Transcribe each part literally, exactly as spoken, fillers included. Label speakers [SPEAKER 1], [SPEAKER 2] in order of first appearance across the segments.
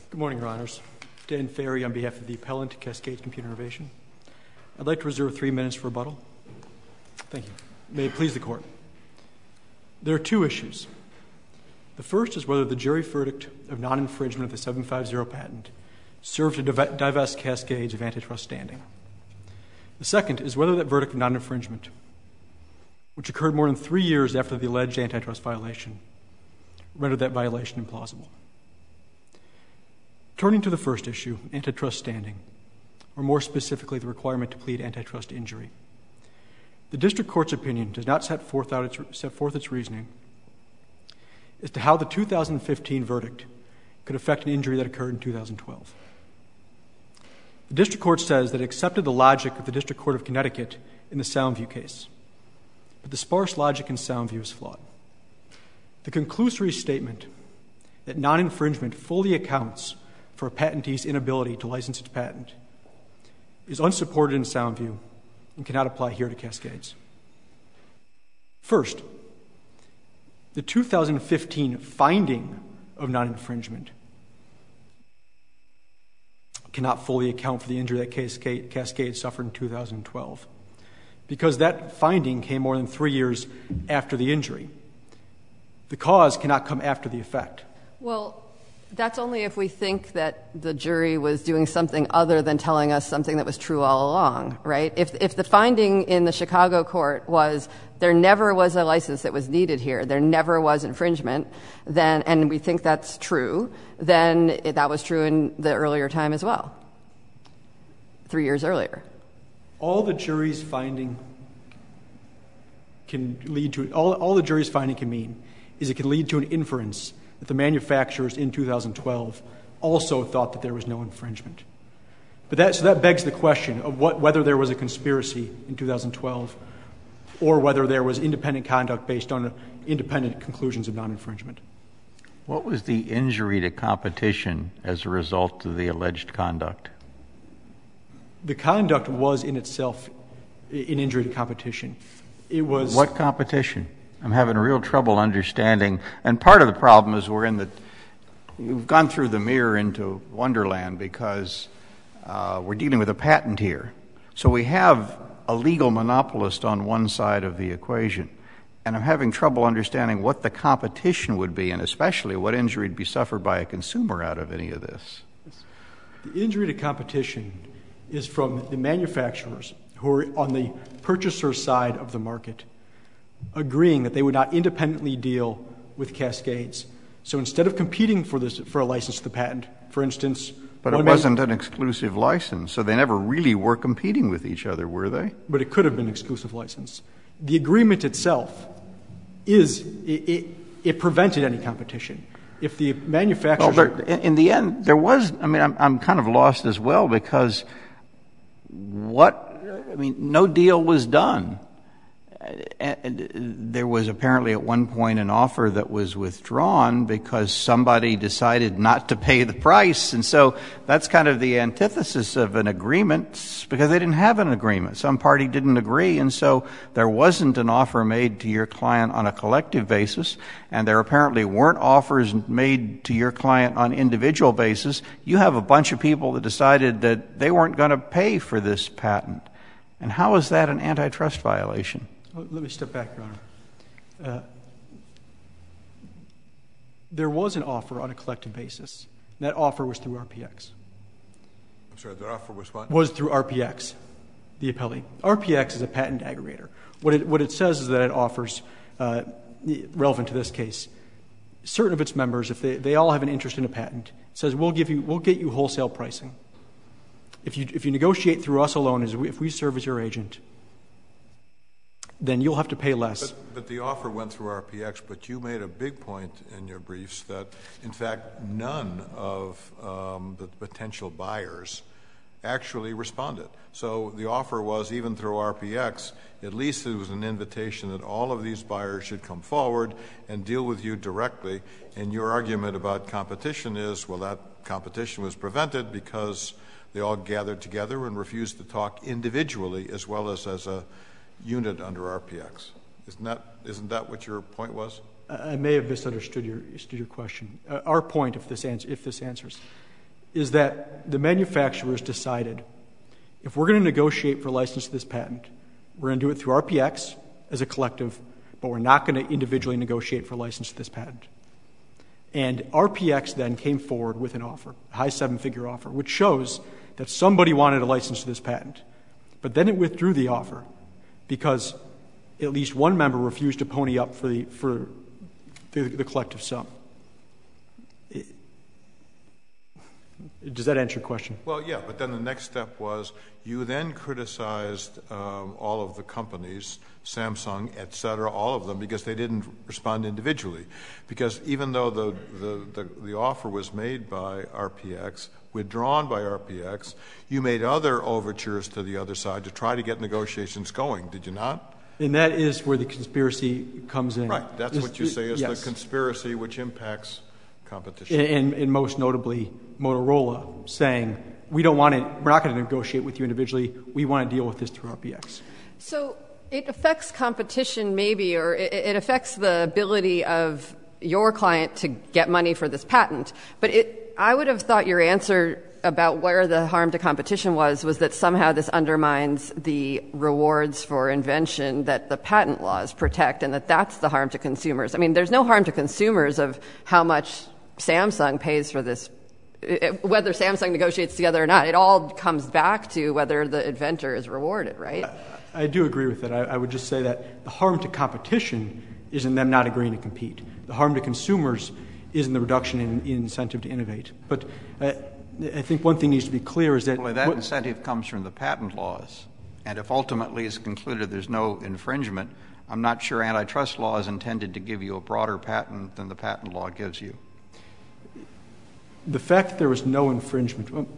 [SPEAKER 1] Good morning, Your Honors. Dan Ferry on behalf of the appellant, Cascades Computer Innovation. I'd like to reserve three minutes for rebuttal. Thank you. May it please the Court. There are two issues. The first is whether the jury verdict of non-infringement of the seven fifty patent served to div- divest Cascades of antitrust standing. The second is whether that verdict of non-infringement, which occurred more than three years after the alleged antitrust violation, rendered that violation implausible. Turning to the first issue, antitrust standing, or more specifically the requirement to plead antitrust injury, the district court's opinion does not set forth, out its, set forth its reasoning as to how the two thousand fifteen verdict could affect an injury that occurred in two thousand twelve. The district court says that it accepted the logic of the District Court of Connecticut in the Soundview case, but the sparse logic in Soundview is flawed. The conclusory statement that non-infringement fully accounts for a patentee's inability to license its patent is unsupported in Soundview and cannot apply here to Cascades. First, the two thousand fifteen finding of non-infringement cannot fully account for the injury that Cascade, Cascade suffered in two thousand twelve, because that finding came more than three years after the injury. The cause cannot come after the effect.
[SPEAKER 2] Well, that's only if we think that the jury was doing something other than telling us something that was true all along, right? If if the finding in the Chicago court was there never was a license that was needed here, there never was infringement, then, and we think that's true, then it, that was true in the earlier time as well, three years earlier.
[SPEAKER 1] All the jury's finding can lead to, all, all the jury's finding can mean is it can lead to an inference that the manufacturers in two thousand twelve also thought that there was no infringement. But that, so that begs the question of what, whether there was a conspiracy in two thousand twelve or whether there was independent conduct based on independent conclusions of non-infringement.
[SPEAKER 3] What was the injury to competition as a result of the alleged conduct?
[SPEAKER 1] The conduct was in itself an injury to competition. It was...
[SPEAKER 3] What competition? I'm having real trouble understanding. And part of the problem is we're in the, we've gone through the mirror into Wonderland because uh, we're dealing with a patent here. So we have a legal monopolist on one side of the equation. And I'm having trouble understanding what the competition would be, and especially what injury would be suffered by a consumer out of any of this.
[SPEAKER 1] The injury to competition is from the manufacturers who are on the purchaser side of the market agreeing that they would not independently deal with Cascades. So instead of competing for this for a license to the patent, for instance...
[SPEAKER 3] But it wasn't an exclusive license, so they never really were competing with each other, were they?
[SPEAKER 1] But it could have been an exclusive license. The agreement itself is, it, it, it prevented any competition. If the manufacturers...
[SPEAKER 3] Well, there, in the end, there was, I mean, I'm, I'm kind of lost as well because what, I mean, no deal was done. And there was apparently at one point an offer that was withdrawn because somebody decided not to pay the price. And so that's kind of the antithesis of an agreement because they didn't have an agreement. Some party didn't agree. And so there wasn't an offer made to your client on a collective basis. And there apparently weren't offers made to your client on individual basis. You have a bunch of people that decided that they weren't going to pay for this patent. And how is that an antitrust violation?
[SPEAKER 1] Let me step back, Your Honor. Uh, there was an offer on a collective basis. That offer was through R P X.
[SPEAKER 4] I'm sorry, that offer was what?
[SPEAKER 1] Was through R P X, the appellee. R P X is a patent aggregator. What it, what it says is that it offers, uh, relevant to this case, certain of its members, if they, they all have an interest in a patent, it says we'll give you, we'll get you wholesale pricing. If you, if you negotiate through us alone, as we, if we serve as your agent, then you'll have to pay less.
[SPEAKER 4] But, but the offer went through R P X, but you made a big point in your briefs that, in fact, none of um, the potential buyers actually responded. So the offer was, even through R P X, at least it was an invitation that all of these buyers should come forward and deal with you directly. And your argument about competition is, well, that competition was prevented because they all gathered together and refused to talk individually as well as as a unit under R P X. Isn't that, isn't that what your point was?
[SPEAKER 1] I may have misunderstood your, your question. Uh, our point, if this, answer, if this answers, is that the manufacturers decided, if we're going to negotiate for a license to this patent, we're going to do it through R P X as a collective, but we're not going to individually negotiate for a license to this patent. And R P X then came forward with an offer, a high seven-figure offer, which shows that somebody wanted a license to this patent. But then it withdrew the offer because at least one member refused to pony up for the, for the, the collective sum. It, does that answer your question?
[SPEAKER 4] Well, yeah, but then the next step was you then criticized um, all of the companies, Samsung, et cetera, all of them, because they didn't respond individually. Because even though the, the, the, the offer was made by R P X, withdrawn by R P X, you made other overtures to the other side to try to get negotiations going, did you not?
[SPEAKER 1] And that is where the conspiracy comes in.
[SPEAKER 4] Right. That's
[SPEAKER 1] This-
[SPEAKER 4] what you say is
[SPEAKER 1] yes.
[SPEAKER 4] the conspiracy which impacts competition.
[SPEAKER 1] And, and most notably, Motorola saying, we don't want to, we're not going to negotiate with you individually. We want to deal with this through R P X.
[SPEAKER 2] So it affects competition maybe, or it, it affects the ability of your client to get money for this patent. But it, I would have thought your answer about where the harm to competition was, was that somehow this undermines the rewards for invention that the patent laws protect, and that that's the harm to consumers. I mean, there's no harm to consumers of how much Samsung pays for this, whether Samsung negotiates together or not. It all comes back to whether the inventor is rewarded, right?
[SPEAKER 1] I, I do agree with that. I, I would just say that the harm to competition is in them not agreeing to compete. The harm to consumers is in the reduction in, in incentive to innovate. But uh, I think one thing needs to be clear is that...
[SPEAKER 3] Well, that
[SPEAKER 1] what,
[SPEAKER 3] incentive comes from the patent laws. And if ultimately it's concluded there's no infringement, I'm not sure antitrust law is intended to give you a broader patent than the patent law gives you.
[SPEAKER 1] The fact that there was no infringement... Well,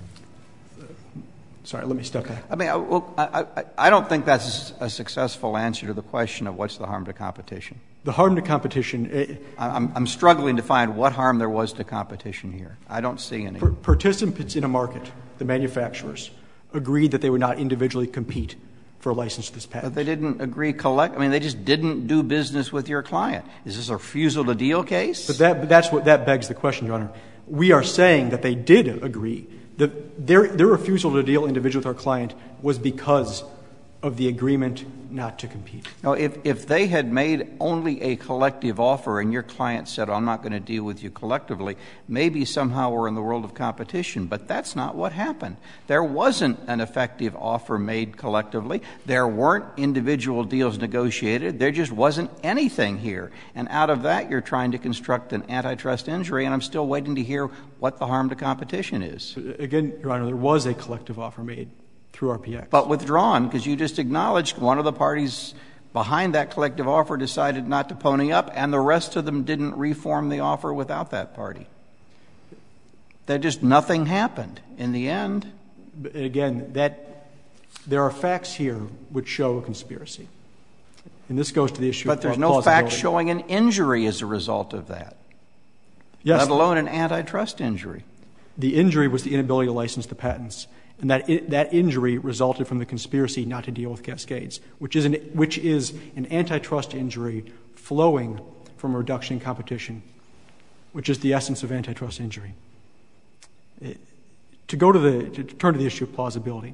[SPEAKER 1] sorry, let me step back.
[SPEAKER 3] I mean, I, well, I, I, I don't think that's a successful answer to the question of what's the harm to competition.
[SPEAKER 1] The harm to competition... It,
[SPEAKER 3] I'm, I'm struggling to find what harm there was to competition here. I don't see any.
[SPEAKER 1] per, participants in a market, the manufacturers, agreed that they would not individually compete for a license to this patent.
[SPEAKER 3] But they didn't agree collect. I mean, they just didn't do business with your client. Is this a refusal to deal case?
[SPEAKER 1] But that, but that's what that begs the question, Your Honor. We are saying that they did agree. That their, their refusal to deal individually with our client was because of the agreement not to compete.
[SPEAKER 3] No, if, if they had made only a collective offer and your client said, I'm not going to deal with you collectively, maybe somehow we're in the world of competition. But that's not what happened. There wasn't an effective offer made collectively. There weren't individual deals negotiated. There just wasn't anything here. And out of that, you're trying to construct an antitrust injury, and I'm still waiting to hear what the harm to competition is.
[SPEAKER 1] Again, Your Honor, there was a collective offer made through R P X.
[SPEAKER 3] But withdrawn, because you just acknowledged one of the parties behind that collective offer decided not to pony up, and the rest of them didn't reform the offer without that party. There just nothing happened in the end.
[SPEAKER 1] But again, that there are facts here which show a conspiracy. And this goes to the issue
[SPEAKER 3] but
[SPEAKER 1] of
[SPEAKER 3] there's
[SPEAKER 1] plausibility.
[SPEAKER 3] no facts showing an injury as a result of that,
[SPEAKER 1] yes,
[SPEAKER 3] let alone an antitrust injury.
[SPEAKER 1] The injury was the inability to license the patents. And that I- that injury resulted from the conspiracy not to deal with Cascades, which is an, which is an antitrust injury flowing from a reduction in competition, which is the essence of antitrust injury. It, to go to the to turn to the issue of plausibility,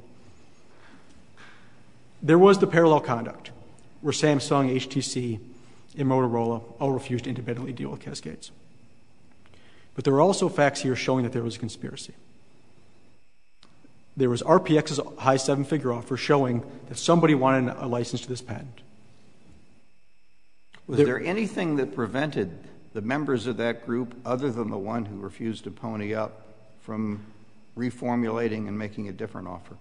[SPEAKER 1] there was the parallel conduct where Samsung, H T C, and Motorola all refused to independently deal with Cascades. But there are also facts here showing that there was a conspiracy. There was R P X's high seven-figure offer showing that somebody wanted a license to this patent.
[SPEAKER 3] Was there, there anything that prevented the members of that group, other than the one who refused to pony up, from reformulating and making a different offer?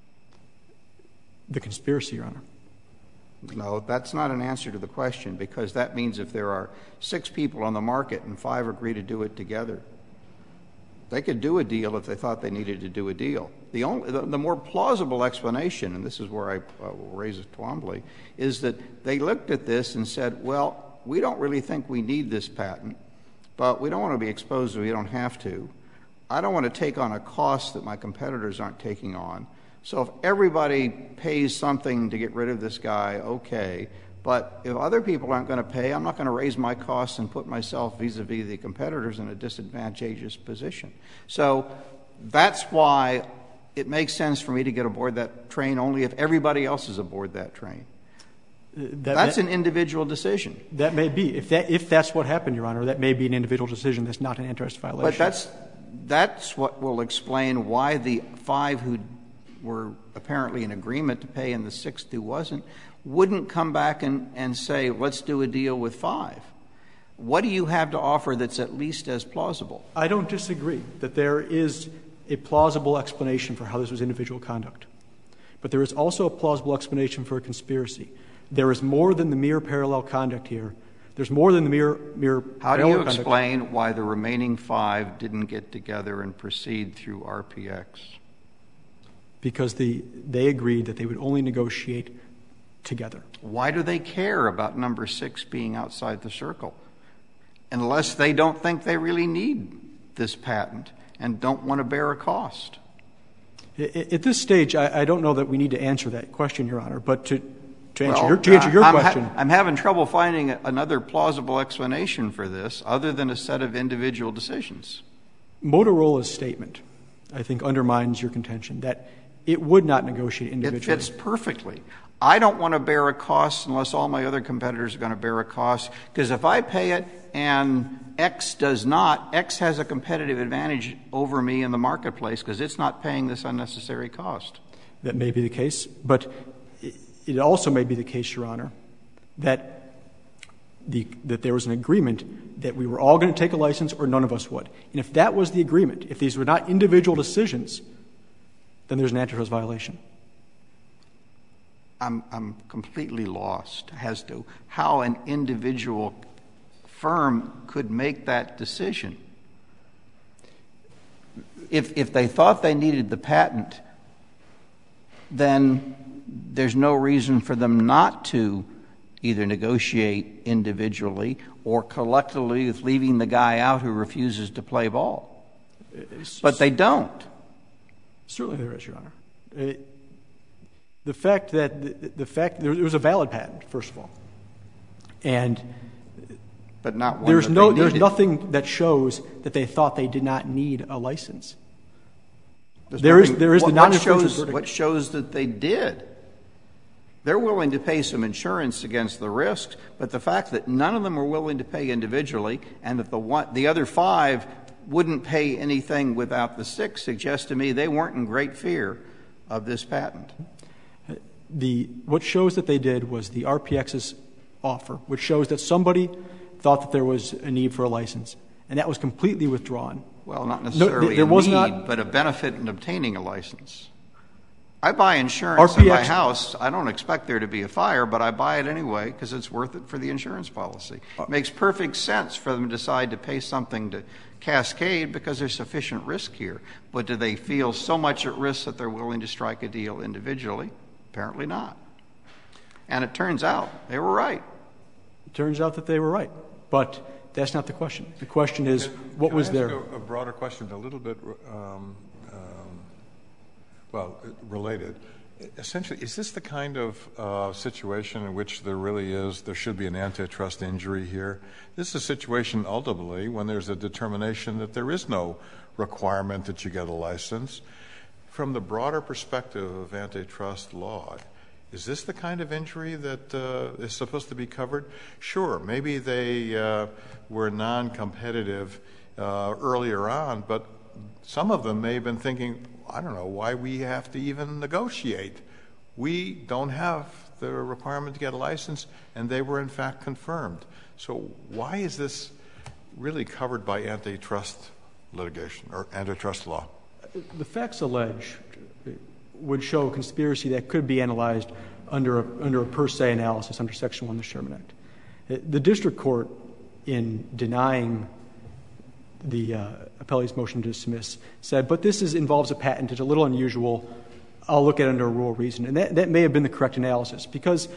[SPEAKER 1] The conspiracy, Your Honor.
[SPEAKER 3] No, that's not an answer to the question, because that means if there are six people on the market and five agree to do it together, they could do a deal if they thought they needed to do a deal. The, only, the, the more plausible explanation, and this is where I uh, will raise it Twombly, is that they looked at this and said, well, we don't really think we need this patent, but we don't want to be exposed if we don't have to. I don't want to take on a cost that my competitors aren't taking on. So if everybody pays something to get rid of this guy, okay, But if other people aren't going to pay, I'm not going to raise my costs and put myself vis-a-vis the competitors in a disadvantageous position. So that's why it makes sense for me to get aboard that train only if everybody else is aboard that train. That, that's that, an individual decision.
[SPEAKER 1] That may be. If that if that's what happened, Your Honor, that may be an individual decision. That's not an antitrust violation.
[SPEAKER 3] But that's that's what will explain why the five who were apparently in agreement to pay and the sixth who wasn't wouldn't come back and, and say, let's do a deal with five. What do you have to offer that's at least as plausible?
[SPEAKER 1] I don't disagree that there is a plausible explanation for how this was individual conduct. But there is also a plausible explanation for a conspiracy. There is more than the mere parallel conduct here. There's more than the mere mere
[SPEAKER 3] How do
[SPEAKER 1] parallel
[SPEAKER 3] you
[SPEAKER 1] conduct.
[SPEAKER 3] Explain why the remaining five didn't get together and proceed through R P X?
[SPEAKER 1] Because the, they agreed that they would only negotiate together.
[SPEAKER 3] Why do they care about number six being outside the circle? Unless they don't think they really need this patent and don't want to bear a cost.
[SPEAKER 1] At this stage, I, I don't know that we need to answer that question, Your Honor, but to, to answer
[SPEAKER 3] well,
[SPEAKER 1] your, to answer your
[SPEAKER 3] I'm
[SPEAKER 1] question.
[SPEAKER 3] Ha- I'm having trouble finding another plausible explanation for this other than a set of individual decisions.
[SPEAKER 1] Motorola's statement, I think, undermines your contention that it would not negotiate individually.
[SPEAKER 3] It fits perfectly. I don't want to bear a cost unless all my other competitors are going to bear a cost, because if I pay it and X does not, X has a competitive advantage over me in the marketplace because it's not paying this unnecessary cost.
[SPEAKER 1] That may be the case, but it also may be the case, Your Honor, that the that there was an agreement that we were all going to take a license or none of us would. And if that was the agreement, if these were not individual decisions, then there's an antitrust violation.
[SPEAKER 3] I'm, I'm completely lost as to how an individual firm could make that decision. If, if they thought they needed the patent, then there's no reason for them not to either negotiate individually or collectively with leaving the guy out who refuses to play ball. It's, but they don't.
[SPEAKER 1] Certainly there is, Your Honor. It, The fact that the, the fact there was a valid patent, first of all, and
[SPEAKER 3] but not one
[SPEAKER 1] there's
[SPEAKER 3] that
[SPEAKER 1] no
[SPEAKER 3] they
[SPEAKER 1] there's
[SPEAKER 3] needed.
[SPEAKER 1] nothing that shows that they thought they did not need a license.
[SPEAKER 3] There's
[SPEAKER 1] there
[SPEAKER 3] nothing,
[SPEAKER 1] is there is
[SPEAKER 3] what,
[SPEAKER 1] the non-infringement
[SPEAKER 3] what shows,
[SPEAKER 1] verdict.
[SPEAKER 3] what shows that they did. They're willing to pay some insurance against the risks, but the fact that none of them were willing to pay individually and that the one, the other five wouldn't pay anything without the six suggests to me they weren't in great fear of this patent.
[SPEAKER 1] The what shows that they did was the R P X's offer, which shows that somebody thought that there was a need for a license, and that was completely withdrawn.
[SPEAKER 3] Well, not necessarily
[SPEAKER 1] no, there
[SPEAKER 3] a
[SPEAKER 1] was
[SPEAKER 3] need,
[SPEAKER 1] not,
[SPEAKER 3] but a benefit in obtaining a license. I buy insurance
[SPEAKER 1] R P X,
[SPEAKER 3] in my house. I don't expect there to be a fire, but I buy it anyway because it's worth it for the insurance policy. It makes perfect sense for them to decide to pay something to Cascade because there's sufficient risk here. But do they feel so much at risk that they're willing to strike a deal individually? Apparently not. And it turns out they were right.
[SPEAKER 1] It turns out that they were right. But that's not the question. The question is,
[SPEAKER 4] can,
[SPEAKER 1] what
[SPEAKER 4] can
[SPEAKER 1] was
[SPEAKER 4] I
[SPEAKER 1] there?
[SPEAKER 4] ask a, a broader question, a little bit, um, um, well, related. Essentially, is this the kind of uh, situation in which there really is, there should be an antitrust injury here? This is a situation ultimately when there's a determination that there is no requirement that you get a license. From the broader perspective of antitrust law, is this the kind of injury that uh, is supposed to be covered? Sure, maybe they uh, were non-competitive uh, earlier on, but some of them may have been thinking, I don't know why we have to even negotiate. We don't have the requirement to get a license, and they were in fact confirmed. So why is this really covered by antitrust litigation or antitrust law?
[SPEAKER 1] The facts alleged would show a conspiracy that could be analyzed under a, under a per se analysis under Section one of the Sherman Act. The district court, in denying the uh, appellee's motion to dismiss, said, but this is, involves a patent. It's a little unusual. I'll look at it under a rule of reason. And that, that may have been the correct analysis, because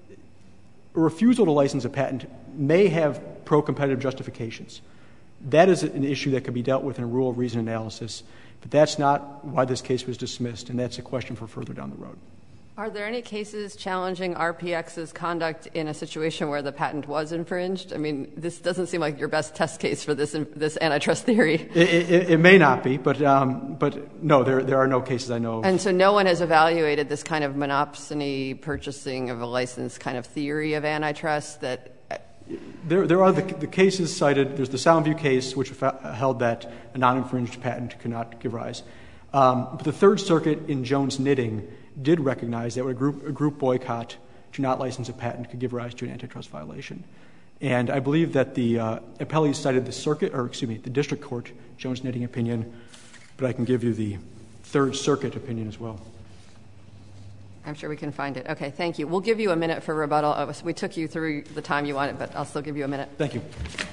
[SPEAKER 1] a refusal to license a patent may have pro-competitive justifications. That is an issue that could be dealt with in a rule of reason analysis, but that's not why this case was dismissed, and that's a question for further down the road.
[SPEAKER 2] Are there any cases challenging R P X's conduct in a situation where the patent was infringed? I mean, this doesn't seem like your best test case for this this antitrust theory.
[SPEAKER 1] It, it, it may not be, but um, but no, there there are no cases I know of.
[SPEAKER 2] And so no one has evaluated this kind of monopsony purchasing of a license kind of theory of antitrust that.
[SPEAKER 1] There, there are the, the cases cited. There's the Soundview case, which held that a non-infringed patent could not give rise. Um, but the Third Circuit in Jones Knitting did recognize that a group, a group boycott to not license a patent could give rise to an antitrust violation. And I believe that the uh, appellees cited the circuit, or excuse me, the district court Jones Knitting opinion, but I can give you the Third Circuit opinion as well.
[SPEAKER 2] I'm sure we can find it. Okay, thank you. We'll give you a minute for rebuttal. Oh, we took you through the time you wanted, but I'll still give you a minute.
[SPEAKER 1] Thank you.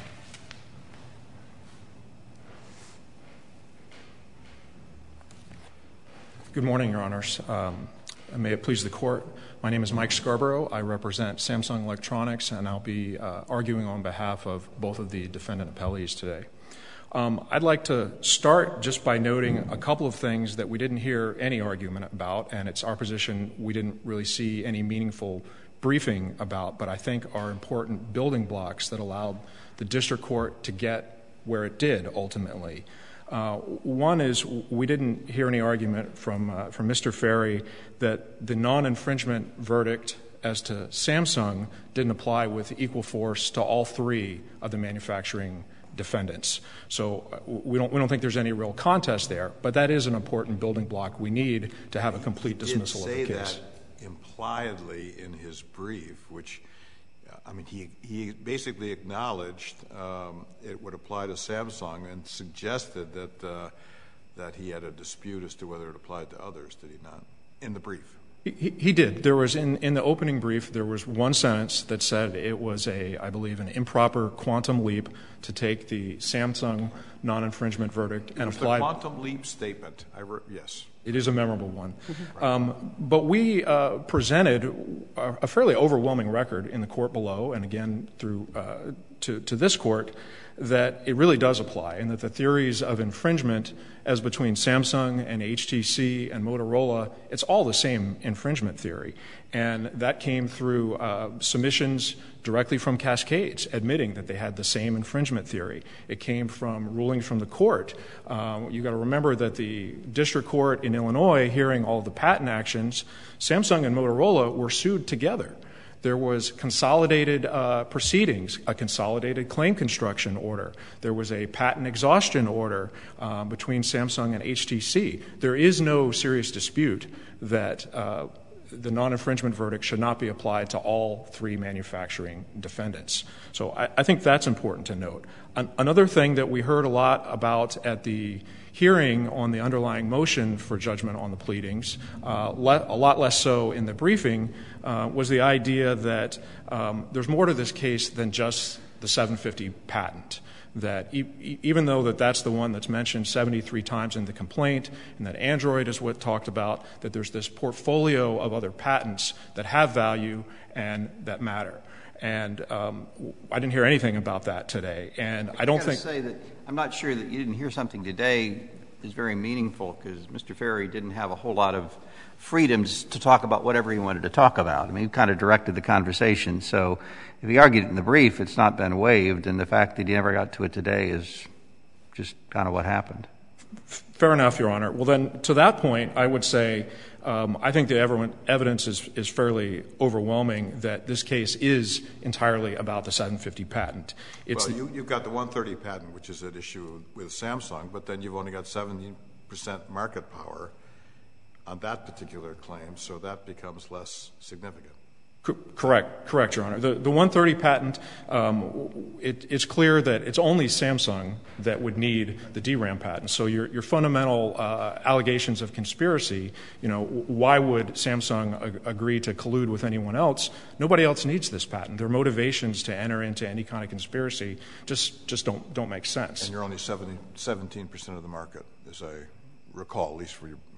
[SPEAKER 5] Good morning, Your Honors. Um, may it please the Court. My name is Mike Scarborough. I represent Samsung Electronics, and I'll be uh, arguing on behalf of both of the defendant appellees today. Um, I'd like to start just by noting a couple of things that we didn't hear any argument about, and it's our position we didn't really see any meaningful briefing about, but I think are important building blocks that allowed the district court to get where it did ultimately. Uh, one is we didn't hear any argument from uh, from Mister Ferry that the non-infringement verdict as to Samsung didn't apply with equal force to all three of the manufacturing defendants. So uh, we don't we don't think there's any real contest there, but that is an important building block we need to have a complete dismissal of the case.
[SPEAKER 4] He did say that impliedly in his brief, which I mean, he, he basically acknowledged um, it would apply to Samsung and suggested that uh, that he had a dispute as to whether it applied to others, did he not, in the brief?
[SPEAKER 5] He, he did. There was, in, in the opening brief, there was one sentence that said it was a, I believe, an improper quantum leap to take the Samsung non-infringement verdict and apply.
[SPEAKER 4] It was the quantum leap statement. I re- yes.
[SPEAKER 5] It is a memorable one. Mm-hmm. um, but we uh, presented a, a fairly overwhelming record in the court below, and again through uh, to, to this court, that it really does apply, and that the theories of infringement as between Samsung and H T C and Motorola, it's all the same infringement theory. And that came through uh, submissions directly from Cascades, admitting that they had the same infringement theory. It came from rulings from the court. Uh, you got to remember that the district court in Illinois, hearing all of the patent actions, Samsung and Motorola were sued together. There was consolidated uh, proceedings, a consolidated claim construction order. There was a patent exhaustion order uh, between Samsung and H T C. There is no serious dispute that uh, the non-infringement verdict should not be applied to all three manufacturing defendants. So I, I think that's important to note. An- another thing that we heard a lot about at the hearing on the underlying motion for judgment on the pleadings, uh, le- a lot less so in the briefing, uh, was the idea that um, there's more to this case than just the seven fifty patent. That e- even though that that's the one that's mentioned seventy-three times in the complaint, and that Android is what talked about, that there's this portfolio of other patents that have value and that matter. And um, I didn't hear anything about that today. And I don't
[SPEAKER 3] I
[SPEAKER 5] think
[SPEAKER 3] say that I'm not sure that you didn't hear something today is very meaningful, because Mister Ferry didn't have a whole lot of freedoms to talk about whatever he wanted to talk about. I mean, he kind of directed the conversation. So if he argued it in the brief, it's not been waived, and the fact that he never got to it today is just kind of what happened.
[SPEAKER 5] Fair enough, Your Honor. Well, then, to that point, I would say um, I think the evidence is, is fairly overwhelming that this case is entirely about the seven fifty patent. It's
[SPEAKER 4] well, you, you've got the one thirty patent, which is at issue with Samsung, but then you've only got seventy percent market power on that particular claim, so that becomes less significant.
[SPEAKER 5] Correct. Correct, Your Honor. The, the one thirty patent, um, it, it's clear that it's only Samsung that would need the D RAM patent. So your, your fundamental uh, allegations of conspiracy, you know, why would Samsung ag- agree to collude with anyone else? Nobody else needs this patent. Their motivations to enter into any kind of conspiracy just, just don't, don't make sense.
[SPEAKER 4] And you're only seventeen percent of the market, as I recall, at least for your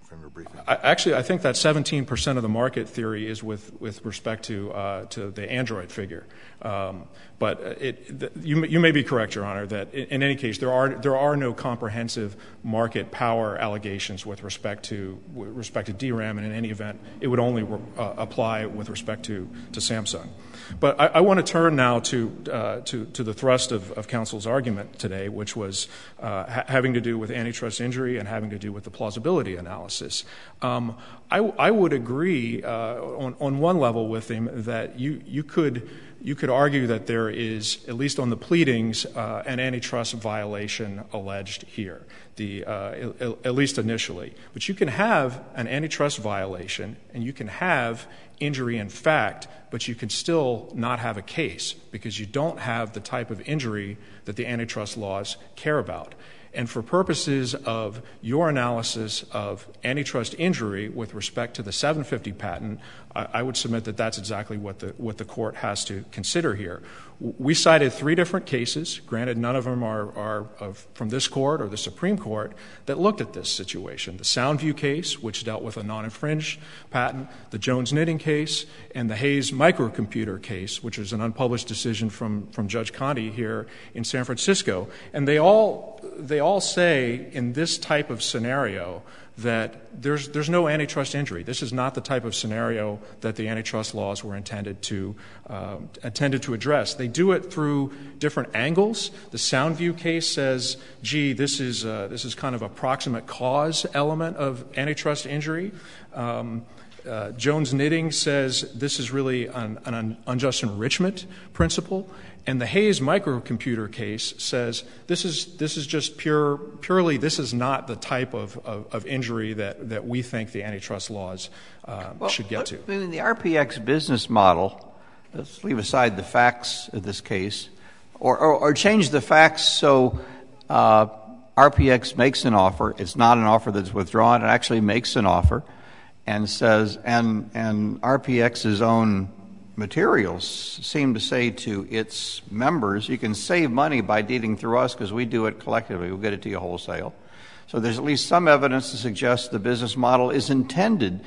[SPEAKER 4] from your briefing.
[SPEAKER 5] I, actually, I think that seventeen percent of the market theory is with, with respect to uh, to the Android figure. Um, but it, the, you, you may be correct, Your Honor, that in, in any case there are there are no comprehensive market power allegations with respect to with respect to D RAM, and in any event, it would only uh, apply with respect to to Samsung. But I, I want to turn now to uh, to to the thrust of, of counsel's argument today, which was uh, ha- having to do with antitrust injury and having to do with the plausibility analysis. Um, I, I would agree uh, on on one level with him that you you could. You could argue that there is, at least on the pleadings, uh, an antitrust violation alleged here, the, uh, at least initially. But you can have an antitrust violation and you can have injury in fact, but you can still not have a case because you don't have the type of injury that the antitrust laws care about. And for purposes of your analysis of antitrust injury with respect to the seven fifty patent, I, I would submit that that's exactly what the what the court has to consider here. We cited three different cases. Granted, none of them are, are of, from this court or the Supreme Court that looked at this situation. The Soundview case, which dealt with a non-infringed patent, the Jones Knitting case, and the Hayes microcomputer case, which is an unpublished decision from, from Judge Conte here in San Francisco. And they all they all say in this type of scenario that there's there's no antitrust injury. This is not the type of scenario that the antitrust laws were intended to uh, intended to address. They do it through different angles. The Soundview case says, "Gee, this is uh, this is kind of a proximate cause element of antitrust injury." Um, uh, Jones Knitting says this is really an, an unjust enrichment principle. And the Hayes microcomputer case says this is this is just pure purely this is not the type of, of, of injury that, that we think the antitrust laws uh,
[SPEAKER 3] well,
[SPEAKER 5] should get to.
[SPEAKER 3] I mean, the R P X business model, let's leave aside the facts of this case, or, or, or change the facts so uh, R P X makes an offer. It's not an offer that's withdrawn. It actually makes an offer and says, and, and R P X's own materials seem to say to its members, you can save money by dealing through us because we do it collectively. We'll get it to you wholesale. So there's at least some evidence to suggest the business model is intended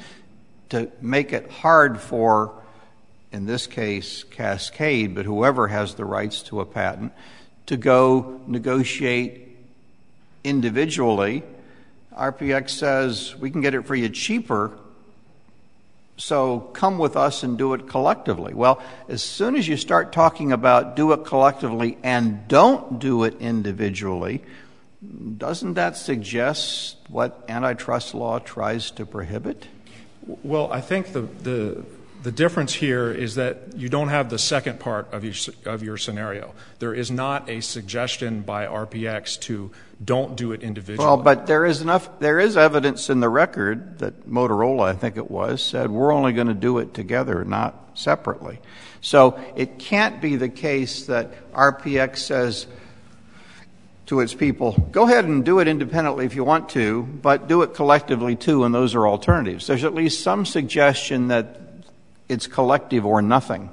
[SPEAKER 3] to make it hard for, in this case, Cascade, but whoever has the rights to a patent, to go negotiate individually. R P X says, we can get it for you cheaper, so come with us and do it collectively. Well, as soon as you start talking about do it collectively and don't do it individually, doesn't that suggest what antitrust law tries to prohibit?
[SPEAKER 5] Well, I think the the, the difference here is that you don't have the second part of your, of your scenario. There is not a suggestion by R P X to don't do it individually.
[SPEAKER 3] Well, but there is enough, there is evidence in the record that Motorola, I think it was, said we're only going to do it together, not separately. So it can't be the case that R P X says to its people, go ahead and do it independently if you want to, but do it collectively too, and those are alternatives. There's at least some suggestion that it's collective or nothing.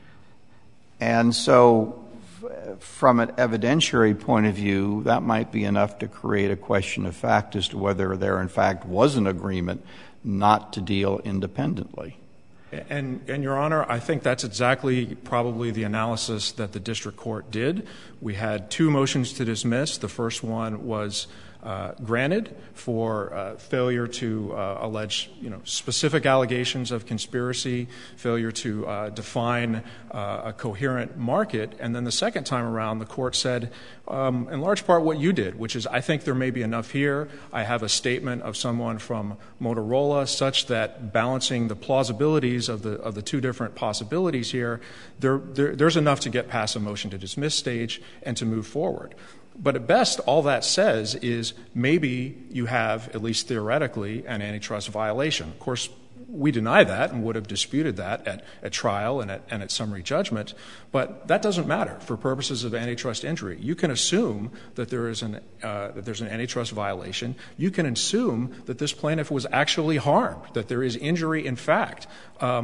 [SPEAKER 3] And so from an evidentiary point of view, that might be enough to create a question of fact as to whether there in fact was an agreement not to deal independently.
[SPEAKER 5] And, and, Your Honor, I think that's exactly probably the analysis that the district court did. We had two motions to dismiss. The first one was uh, granted for uh, failure to uh, allege, you know, specific allegations of conspiracy, failure to uh, define uh, a coherent market. And then the second time around, the court said, um, in large part, what you did, which is I think there may be enough here. I have a statement of someone from Motorola such that balancing the plausibilities of the of the two different possibilities here, there, there there's enough to get past a motion to dismiss stage and to move forward. But at best, all that says is maybe you have, at least theoretically, an antitrust violation. Of course, we deny that and would have disputed that at, at trial and at, and at summary judgment, but that doesn't matter for purposes of antitrust injury. You can assume that there is an uh, that there's an antitrust violation. You can assume that this plaintiff was actually harmed, that there is injury in fact. Um,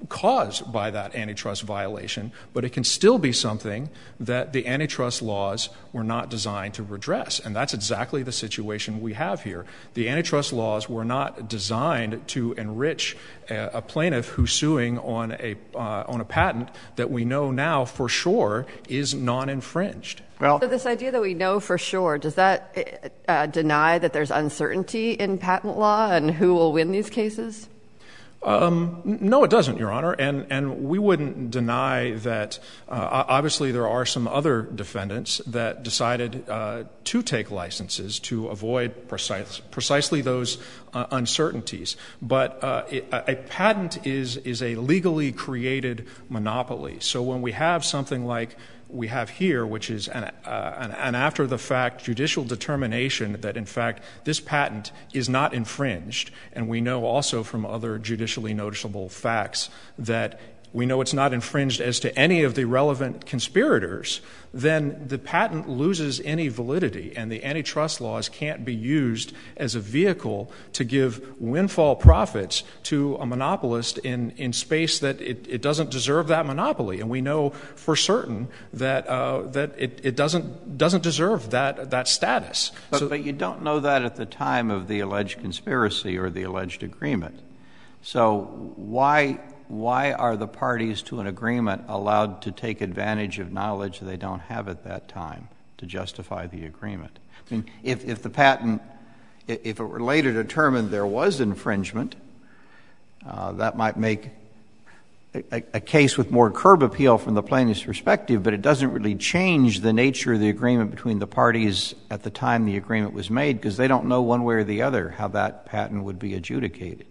[SPEAKER 5] caused by that antitrust violation, but it can still be something that the antitrust laws were not designed to redress. And that's exactly the situation we have here. The antitrust laws were not designed to enrich a, a plaintiff who's suing on a, uh, on a patent that we know now for sure is non-infringed.
[SPEAKER 2] Well, so this idea that we know for sure, does that uh, deny that there's uncertainty in patent law and who will win these cases?
[SPEAKER 5] Um, no, it doesn't, Your Honor, and and we wouldn't deny that. Uh, obviously, there are some other defendants that decided uh, to take licenses to avoid precise, precisely those uh, uncertainties. But uh, it, a patent is is a legally created monopoly. So when we have something like we have here, which is an, uh, an, an after-the-fact judicial determination that, in fact, this patent is not infringed, and we know also from other judicially noticeable facts that we know it's not infringed as to any of the relevant conspirators, then the patent loses any validity, and the antitrust laws can't be used as a vehicle to give windfall profits to a monopolist in, in space that it, it doesn't deserve that monopoly. And we know for certain that uh, that it, it doesn't doesn't deserve that that status.
[SPEAKER 3] But,
[SPEAKER 5] so,
[SPEAKER 3] but you don't know that at the time of the alleged conspiracy or the alleged agreement. So why why are the parties to an agreement allowed to take advantage of knowledge they don't have at that time to justify the agreement? I mean, if, if the patent, if it were later determined there was infringement, uh, that might make a, a case with more curb appeal from the plaintiff's perspective, but it doesn't really change the nature of the agreement between the parties at the time the agreement was made, because they don't know one way or the other how that patent would be adjudicated.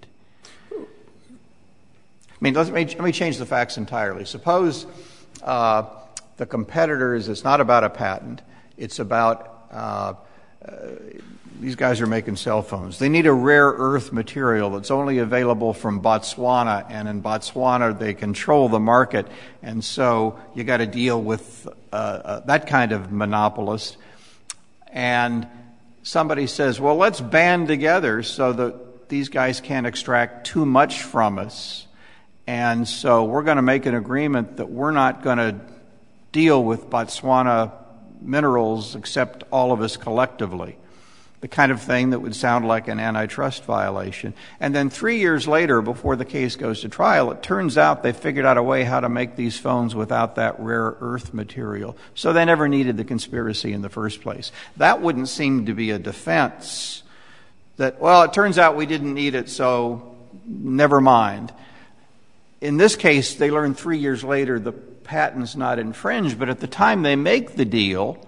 [SPEAKER 3] I mean, let me, let me change the facts entirely. Suppose uh, the competitors, it's not about a patent, it's about uh, uh, these guys are making cell phones. They need a rare earth material that's only available from Botswana, and in Botswana they control the market, and so you got to deal with uh, uh, that kind of monopolist. And somebody says, well, let's band together so that these guys can't extract too much from us. And so we're going to make an agreement that we're not going to deal with Botswana minerals except all of us collectively, the kind of thing that would sound like an antitrust violation. And then three years later, before the case goes to trial, it turns out they figured out a way how to make these phones without that rare earth material. So they never needed the conspiracy in the first place. That wouldn't seem to be a defense that, well, it turns out we didn't need it, so never mind. In this case, they learn three years later the patent's not infringed, but at the time they make the deal,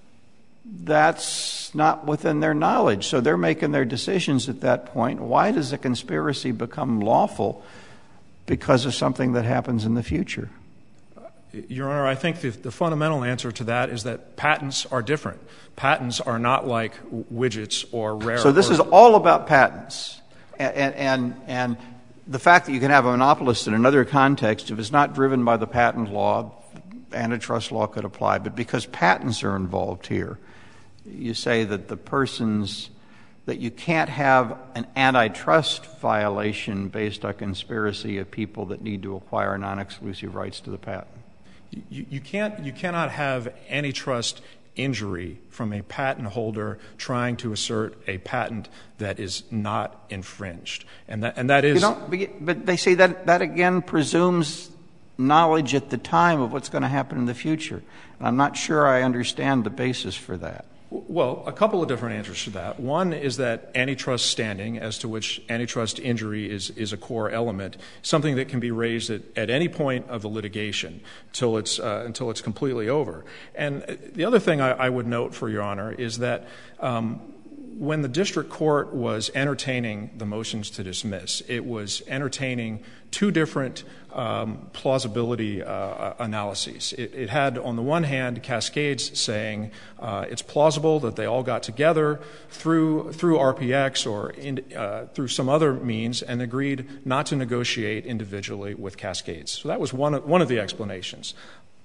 [SPEAKER 3] that's not within their knowledge. So they're making their decisions at that point. Why does a conspiracy become lawful? Because of something that happens in the future.
[SPEAKER 5] Your Honor, I think the, the fundamental answer to that is that patents are different. Patents are not like widgets or rare.
[SPEAKER 3] So this is all about patents. And, and, and the fact that you can have a monopolist in another context, if it's not driven by the patent law, antitrust law could apply. But because patents are involved here, you say that the person's, that you can't have an antitrust violation based on conspiracy of people that need to acquire non-exclusive rights to the patent.
[SPEAKER 5] You, you can't, you cannot have antitrust injury from a patent holder trying to assert a patent that is not infringed. And that, and that is...
[SPEAKER 3] You don't, but they say that that again presumes knowledge at the time of what's going to happen in the future. And I'm not sure I understand the basis for that.
[SPEAKER 5] Well, a couple of different answers to that. One is that antitrust standing, as to which antitrust injury is, is a core element, something that can be raised at, at any point of the litigation until it's, uh, until it's completely over. And the other thing I, I would note, for Your Honor, is that um, when the district court was entertaining the motions to dismiss, it was entertaining two different um, plausibility uh, analyses. It, it had, on the one hand, Cascades saying uh, it's plausible that they all got together through through R P X or in, uh, through some other means and agreed not to negotiate individually with Cascades. So that was one of, one of the explanations.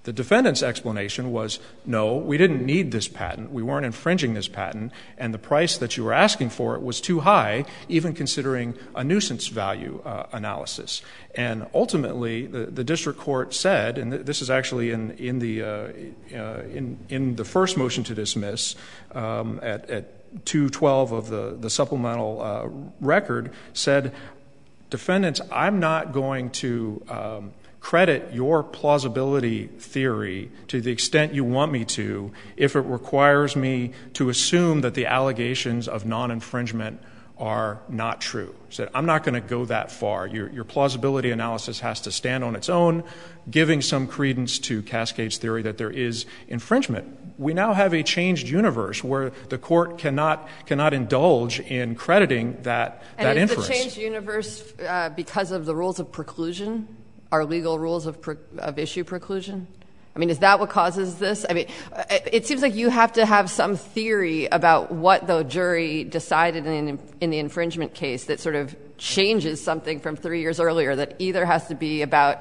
[SPEAKER 5] The defendant's explanation was, no, we didn't need this patent. We weren't infringing this patent, and the price that you were asking for it was too high, even considering a nuisance value uh, analysis. And ultimately, the, the district court said, and th- this is actually in, in, the, uh, uh, in, in the first motion to dismiss um, at, at two twelve of the, the supplemental uh, record, said, defendants, I'm not going to um, credit your plausibility theory to the extent you want me to if it requires me to assume that the allegations of non-infringement are not true. So I'm not going to go that far. Your, your plausibility analysis has to stand on its own, giving some credence to Cascade's theory that there is infringement. We now have a changed universe where the court cannot cannot indulge in crediting that,
[SPEAKER 2] and
[SPEAKER 5] that
[SPEAKER 2] is
[SPEAKER 5] inference.
[SPEAKER 2] And is the changed universe uh, because of the rules of preclusion, our legal rules of, pre- of issue preclusion? I mean, is that what causes this? I mean, it seems like you have to have some theory about what the jury decided in, in the infringement case that sort of changes something from three years earlier, that either has to be about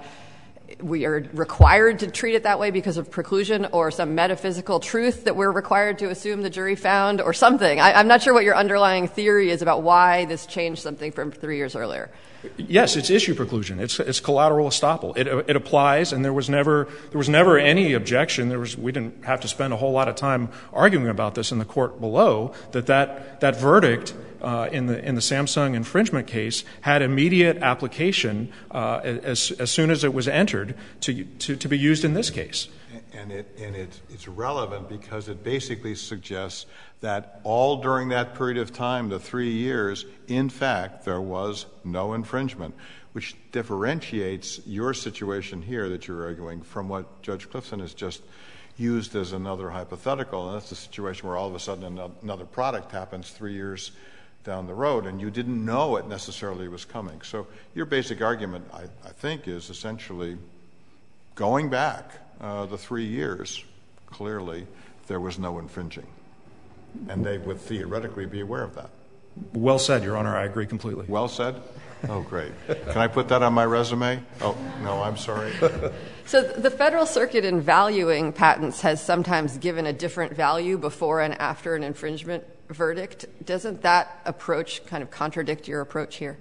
[SPEAKER 2] we are required to treat it that way because of preclusion, or some metaphysical truth that we're required to assume the jury found, or something. I, I'm not sure what your underlying theory is about why this changed something from three years earlier.
[SPEAKER 5] Yes, it's issue preclusion. It's, it's collateral estoppel. It, it applies, and there was never there was never any objection. There was we didn't have to spend a whole lot of time arguing about this in the court below. That that that verdict uh, in the in the Samsung infringement case had immediate application uh, as as soon as it was entered to to, to be used in this case.
[SPEAKER 4] And it and it, it's relevant because it basically suggests that all during that period of time, the three years, in fact, there was no infringement, which differentiates your situation here that you're arguing from what Judge Clifton has just used as another hypothetical. And that's the situation where all of a sudden another product happens three years down the road, and you didn't know it necessarily was coming. So your basic argument, I, I think, is essentially going back uh, the three years, clearly there was no infringing. And they would theoretically be aware of that.
[SPEAKER 5] Well said, Your Honor. I agree completely.
[SPEAKER 4] Well said? Oh, great. Can I put that on my resume? Oh, no, I'm sorry.
[SPEAKER 2] So the Federal Circuit in valuing patents has sometimes given a different value before and after an infringement verdict. Doesn't that approach kind of contradict your approach here?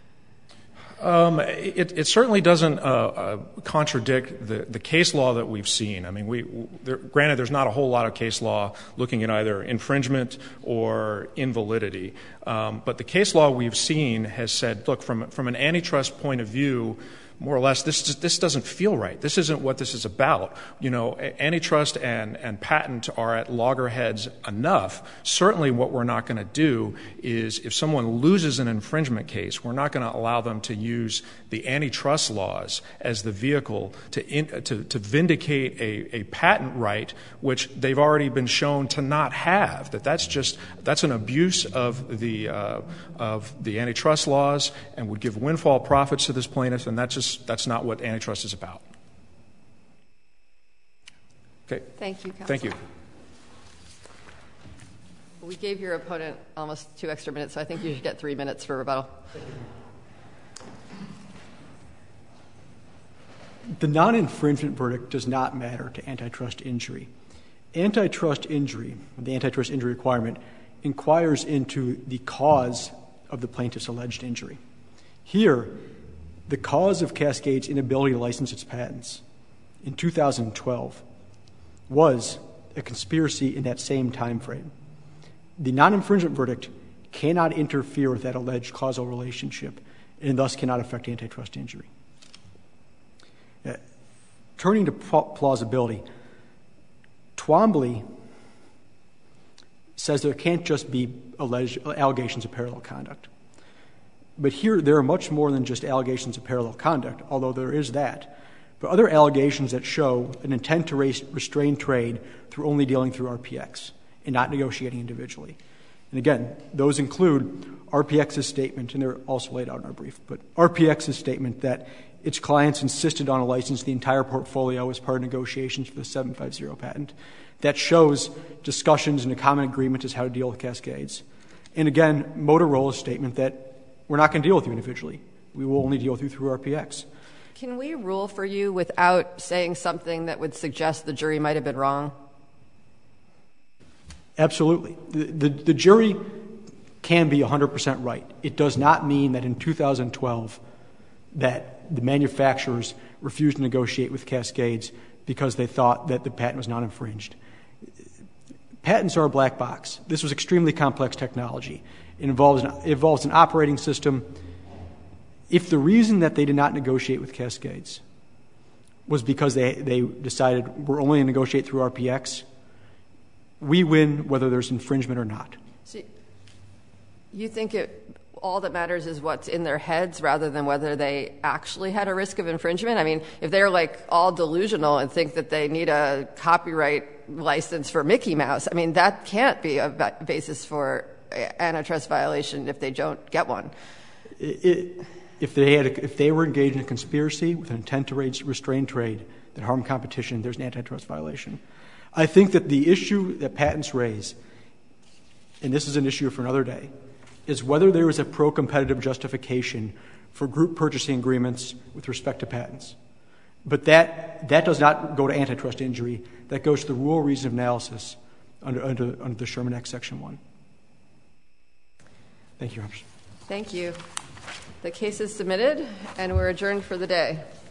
[SPEAKER 5] Um, it, it certainly doesn't uh, uh, contradict the, the case law that we've seen. I mean, we there, granted, there's not a whole lot of case law looking at either infringement or invalidity, um, but the case law we've seen has said, look, from from an antitrust point of view, more or less, this this doesn't feel right. This isn't what this is about. You know, antitrust and, and patent are at loggerheads enough. Certainly what we're not going to do is if someone loses an infringement case, we're not going to allow them to use the antitrust laws as the vehicle to in, to, to vindicate a, a patent right, which they've already been shown to not have. That that's just, that's an abuse of the, uh, of the antitrust laws and would give windfall profits to this plaintiff, and that's just That's not what antitrust is about. Okay.
[SPEAKER 2] Thank you, counsel.
[SPEAKER 5] Thank you.
[SPEAKER 2] We gave your opponent almost two extra minutes, so I think you should get three minutes for rebuttal.
[SPEAKER 1] The non-infringement verdict does not matter to antitrust injury. Antitrust injury, the antitrust injury requirement, inquires into the cause of the plaintiff's alleged injury. Here, the cause of Cascade's inability to license its patents in two thousand twelve was a conspiracy in that same time frame. The non-infringement verdict cannot interfere with that alleged causal relationship and thus cannot affect antitrust injury. Uh, turning to plausibility, Twombly says there can't just be alleged allegations of parallel conduct. But here, there are much more than just allegations of parallel conduct, although there is that. But other allegations that show an intent to restrain trade through only dealing through R P X and not negotiating individually. And again, those include R P X's statement, and they're also laid out in our brief, but R P X's statement that its clients insisted on a license to the entire portfolio as part of negotiations for the seven fifty patent. That shows discussions and a common agreement as how to deal with Cascades. And again, Motorola's statement that we're not going to deal with you individually. We will only deal with you through R P X.
[SPEAKER 2] Can we rule for you without saying something that would suggest the jury might have been wrong?
[SPEAKER 1] Absolutely. The, the, the jury can be one hundred percent right. It does not mean that in two thousand twelve that the manufacturers refused to negotiate with Cascades because they thought that the patent was not infringed. Patents are a black box. This was extremely complex technology. It involves an, it involves an operating system. If the reason that they did not negotiate with Cascades was because they, they decided we're only going to negotiate through R P X, we win whether there's infringement or not.
[SPEAKER 2] So you think it, all that matters is what's in their heads rather than whether they actually had a risk of infringement? I mean, if they're like all delusional and think that they need a copyright license for Mickey Mouse, I mean, that can't be a basis for antitrust violation if they don't get one.
[SPEAKER 1] It, it, if they had, a, if they were engaged in a conspiracy with an intent to restrain trade that harmed competition, there's an antitrust violation. I think that the issue that patents raise, and this is an issue for another day, is whether there is a pro-competitive justification for group purchasing agreements with respect to patents. But that that does not go to antitrust injury. That goes to the rule reason of analysis under under, under the Sherman Act Section one. Thank you, Your Honor.
[SPEAKER 2] Thank you. The case is submitted, and we're adjourned for the day.